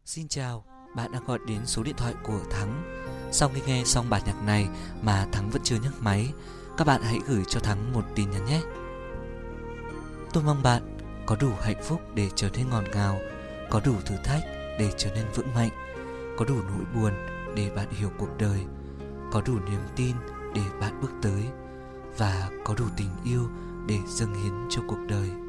Xin chào, bạn đang gọi đến số điện thoại của Thắng. Sau khi nghe xong bản nhạc này mà Thắng vẫn chưa nhấc máy, các bạn hãy gửi cho Thắng một tin nhắn nhé. Tôi mong bạn có đủ hạnh phúc để trở nên ngọt ngào, có đủ thử thách để trở nên vững mạnh, có đủ nỗi buồn để bạn hiểu cuộc đời, có đủ niềm tin để bạn bước tới, và có đủ tình yêu để dâng hiến cho cuộc đời.